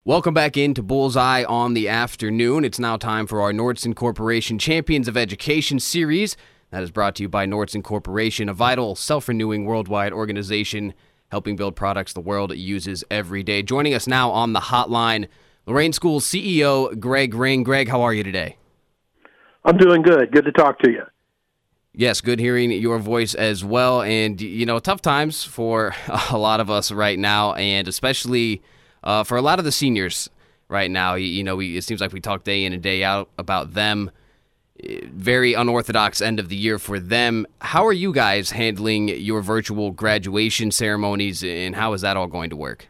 Welcome back into Bullseye on the Afternoon. It's now time for our Nordson Corporation Champions of Education series. That is brought to you by Nordson Corporation, a vital, self-renewing worldwide organization helping build products the world uses every day. Joining us now on the hotline, Lorain Schools CEO Greg Ring. Greg, how are you today? I'm doing good. Good to talk to you. Yes, good hearing your voice as well. And, tough times for a lot of us right now, and especially for a lot of the seniors right now. It seems like we talk day in and day out about them. Very unorthodox end of the year for them. How are you guys handling your virtual graduation ceremonies, and how is that all going to work?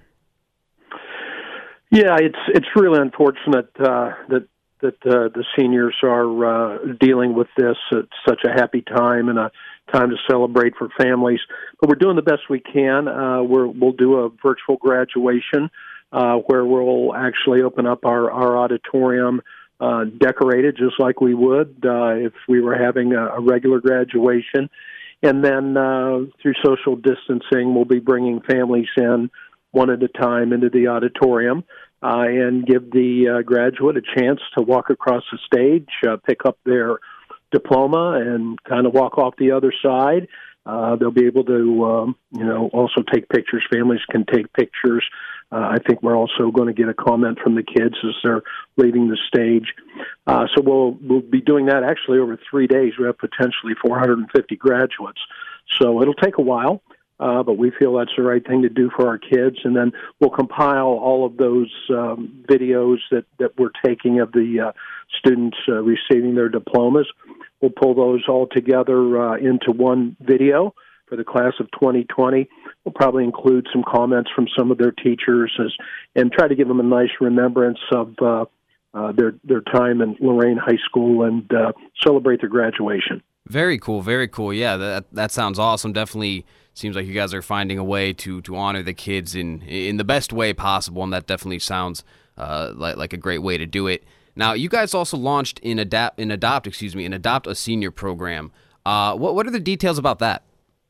Yeah, it's really unfortunate that the seniors are dealing with this at such a happy time and a time to celebrate for families. But we're doing the best we can. We'll do a virtual graduation where we'll actually open up our auditorium decorated just like we would if we were having a regular graduation. And then through social distancing, we'll be bringing families in one at a time into the auditorium and give the graduate a chance to walk across the stage, pick up their diploma, and kind of walk off the other side. They'll be able to, also take pictures. Families can take pictures. I think we're also going to get a comment from the kids as they're leaving the stage. So we'll be doing that actually over 3 days. We have potentially 450 graduates. So it'll take a while, but we feel that's the right thing to do for our kids. And then we'll compile all of those videos that we're taking of the students receiving their diplomas. We'll pull those all together into one video for the class of 2020. We'll probably include some comments from some of their teachers and try to give them a nice remembrance of their time in Lorain High School and celebrate their graduation. Very cool, very cool. Yeah, that sounds awesome. Definitely seems like you guys are finding a way to honor the kids in the best way possible, and that definitely sounds like a great way to do it. Now, you guys also launched an Adopt a Senior program. What are the details about that?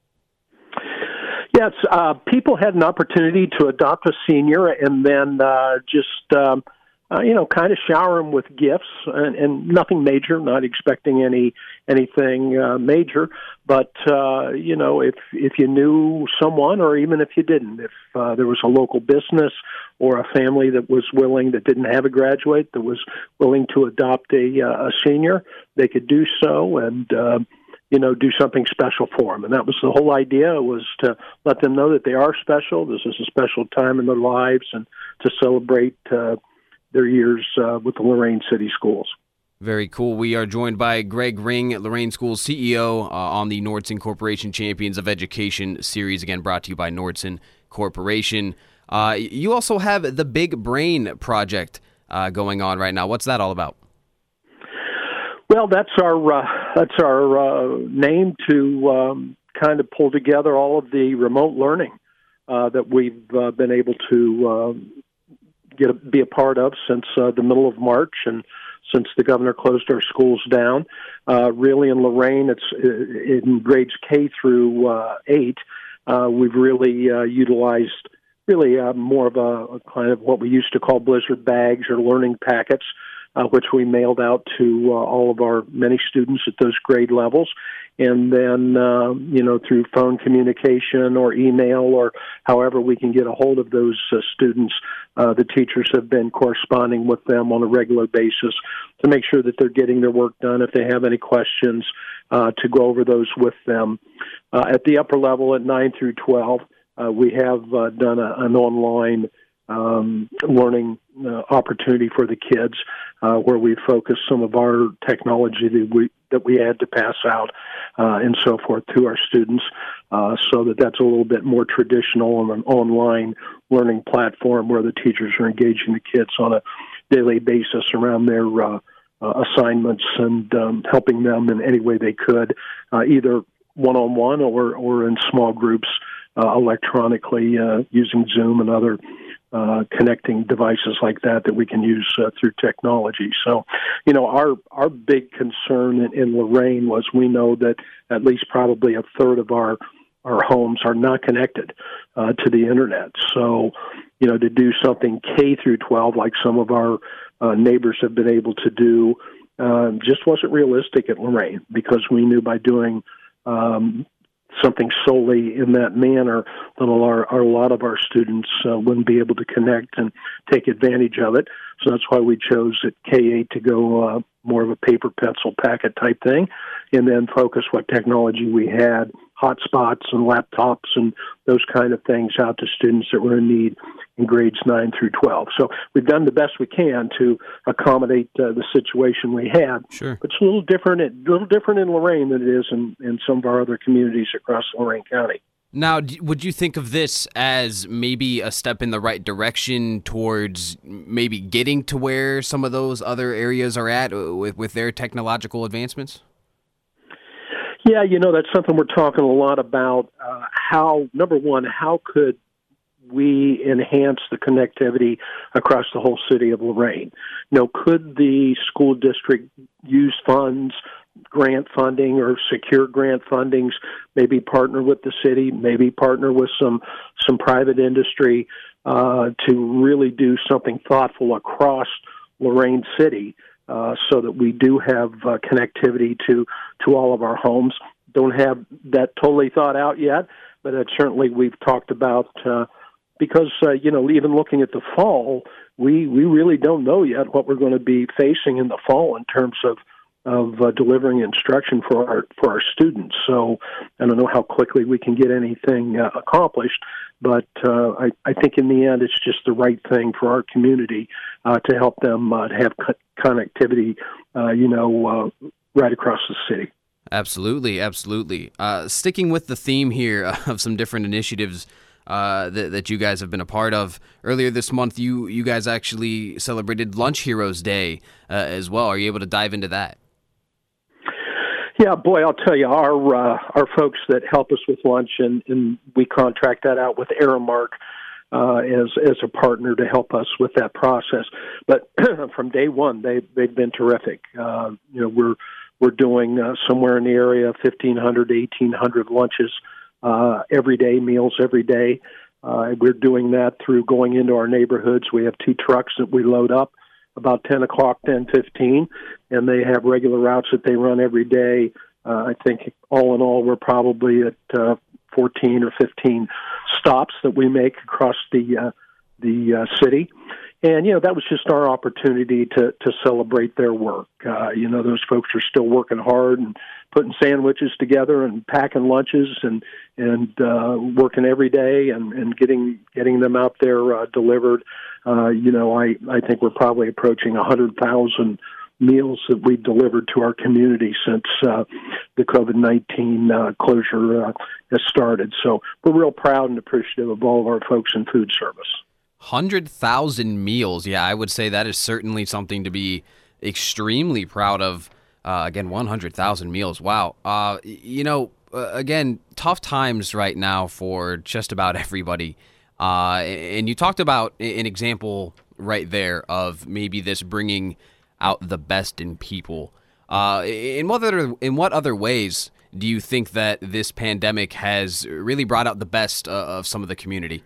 Yes, people had an opportunity to adopt a senior and then kind of shower them with gifts and nothing major, not expecting anything major. But, if you knew someone or even if you didn't, if there was a local business or a family that didn't have a graduate that was willing to adopt a senior, they could do so and, do something special for them. And that was the whole idea, was to let them know that they are special. This is a special time in their lives and to celebrate their years with the Lorain City Schools. Very cool. We are joined by Greg Ring, Lorain Schools CEO, on the Nordson Corporation Champions of Education series, again brought to you by Nordson Corporation. You also have the Big Brain Project going on right now. What's that all about? Well, that's our name to kind of pull together all of the remote learning that we've been able to be a part of since the middle of March and since the governor closed our schools down. Really in Lorain, it's in grades K through 8. We've really utilized more of a kind of what we used to call blizzard bags or learning packets, which we mailed out to all of our many students at those grade levels. And then, through phone communication or email or however we can get a hold of those students, the teachers have been corresponding with them on a regular basis to make sure that they're getting their work done. If they have any questions, to go over those with them. At the upper level, at 9 through 12, we have done an online learning opportunity for the kids, where we focus some of our technology that we had to pass out and so forth to our students, so that's a little bit more traditional on an online learning platform where the teachers are engaging the kids on a daily basis around their assignments and helping them in any way they could, either one-on-one or in small groups electronically using Zoom and other connecting devices like that we can use through technology. So, our big concern in Lorain was we know that at least probably a third of our our homes are not connected to the internet. So, to do something K through 12 like some of our neighbors have been able to do just wasn't realistic at Lorain, because we knew by doing something solely in that manner that a lot of our students wouldn't be able to connect and take advantage of it. So that's why we chose at K-8 to go more of a paper pencil packet type thing, and then focus what technology we had, hotspots and laptops and those kind of things, out to students that were in need in grades 9 through 12. So we've done the best we can to accommodate the situation we had. Sure. But it's a little different in Lorain than it is in some of our other communities across Lorain County. Now, would you think of this as maybe a step in the right direction towards maybe getting to where some of those other areas are at with their technological advancements? Yeah, that's something we're talking a lot about. Number one, how could we enhance the connectivity across the whole city of Lorain? Could the school district use funds, grant funding or secure grant fundings, maybe partner with the city, maybe partner with some private industry to really do something thoughtful across Lorain City, so that we do have connectivity to all of our homes. Don't have that totally thought out yet, but certainly we've talked about, because, even looking at the fall, we really don't know yet what we're going to be facing in the fall in terms of delivering instruction for our students. So I don't know how quickly we can get anything accomplished, but I think in the end it's just the right thing for our community to help them have connectivity, right across the city. Absolutely, absolutely. Sticking with the theme here of some different initiatives that you guys have been a part of. Earlier this month, you guys actually celebrated Lunch Heroes Day as well. Are you able to dive into that? Yeah, boy, I'll tell you, our folks that help us with lunch, and we contract that out with Aramark as a partner to help us with that process. But from day one, they've been terrific. We're doing somewhere in the area of 1,500 to 1,800 lunches every day, meals every day. We're doing that through going into our neighborhoods. We have 2 trucks that we load up about 10 o'clock, 10:15, and they have regular routes that they run every day. I think all in all, we're probably at 14 or 15 stops that we make across the city. And, that was just our opportunity to celebrate their work. Those folks are still working hard and putting sandwiches together and packing lunches and working every day and getting them out there delivered. I think we're probably approaching 100,000 meals that we've delivered to our community since the COVID-19 closure has started. So we're real proud and appreciative of all of our folks in food service. 100,000 meals. Yeah, I would say that is certainly something to be extremely proud of. Again, 100,000 meals. Wow. Again, tough times right now for just about everybody. And you talked about an example right there of maybe this bringing out the best in people. In what other ways do you think that this pandemic has really brought out the best of some of the community?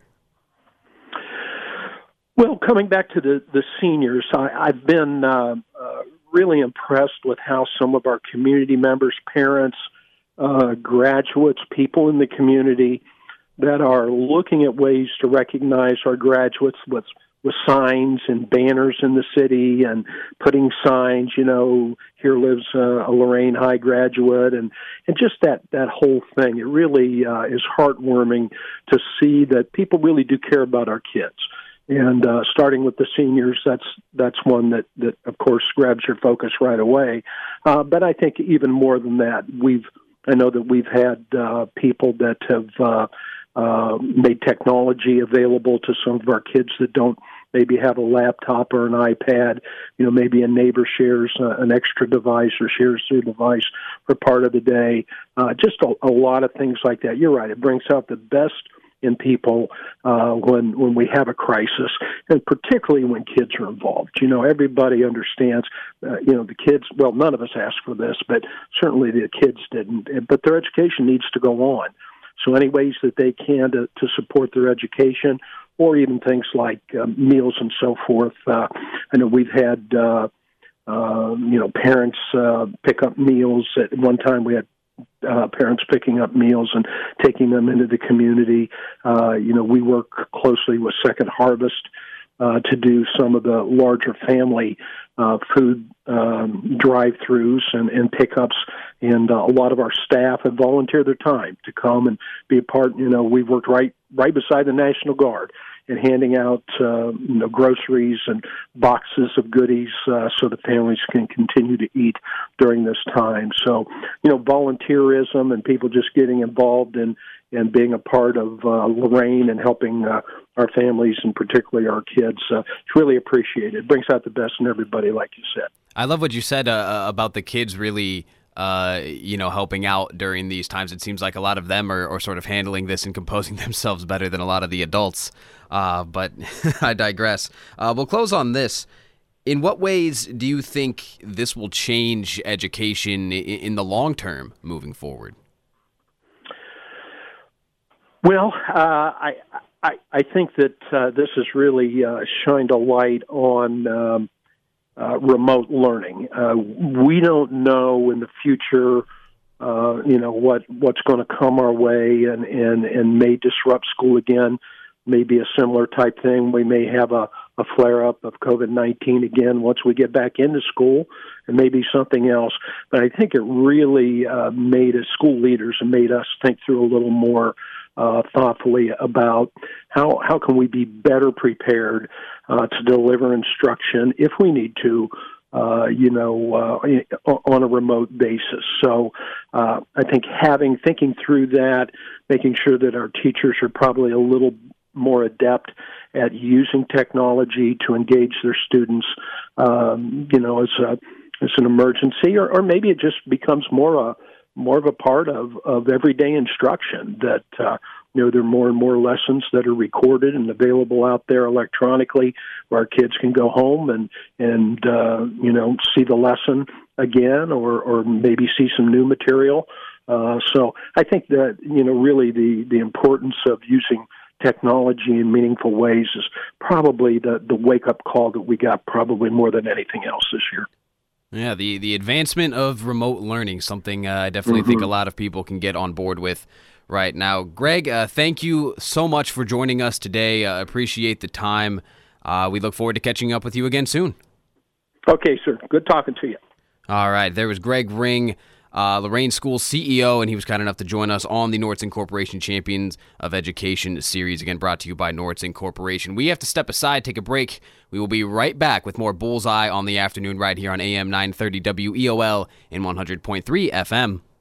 Well, coming back to the seniors, I've been really impressed with how some of our community members, parents, graduates, people in the community that are looking at ways to recognize our graduates with signs and banners in the city and putting signs, here lives a Lorain High graduate, and just that whole thing. It really is heartwarming to see that people really do care about our kids. And starting with the seniors, that's one that of course grabs your focus right away. But I think even more than that, I know that we've had people that have made technology available to some of our kids that don't maybe have a laptop or an iPad. Maybe a neighbor shares an extra device or shares their device for part of the day. Just a lot of things like that. You're right. It brings out the best in people when we have a crisis, and particularly when kids are involved. Everybody understands, the kids, well, none of us asked for this, but certainly the kids didn't, but their education needs to go on. So any ways that they can to support their education, or even things like meals and so forth. I know we've had parents pick up meals. At one time, we had parents picking up meals and taking them into the community. We work closely with Second Harvest to do some of the larger family food drive-throughs and pickups, and a lot of our staff have volunteered their time to come and be a part. We've worked right beside the National Guard and handing out groceries and boxes of goodies so the families can continue to eat during this time. So, volunteerism and people just getting involved and being a part of Lorain and helping our families and particularly our kids, it's really appreciated. It brings out the best in everybody, like you said. I love what you said about the kids really helping out during these times. It seems like a lot of them are sort of handling this and composing themselves better than a lot of the adults. But I digress. We'll close on this. In what ways do you think this will change education in the long term moving forward? Well, I think that this has really shined a light on remote learning. We don't know in the future, what's going to come our way and may disrupt school again. Maybe a similar type thing. We may have a flare-up of COVID-19 again once we get back into school, and maybe something else. But I think it really made us school leaders and made us think through a little more thoughtfully about how can we be better prepared to deliver instruction if we need to, on a remote basis. So I think thinking through that, making sure that our teachers are probably a little more adept at using technology to engage their students, as an emergency, or maybe it just becomes more of a part of everyday instruction, that there are more and more lessons that are recorded and available out there electronically, where our kids can go home and see the lesson again, or maybe see some new material. So I think that really the importance of using technology in meaningful ways is probably the wake-up call that we got probably more than anything else this year. Yeah, the advancement of remote learning, something I definitely think a lot of people can get on board with right now. Greg, thank you so much for joining us today. Appreciate the time. We look forward to catching up with you again soon. Okay, sir. Good talking to you. All right, there was Greg Ring, Lorain School CEO, and he was kind enough to join us on the Nordson Corporation Champions of Education series, again brought to you by Nordson Corporation. We have to step aside, take a break. We will be right back with more Bullseye on the afternoon right here on AM 930 WEOL and 100.3 FM.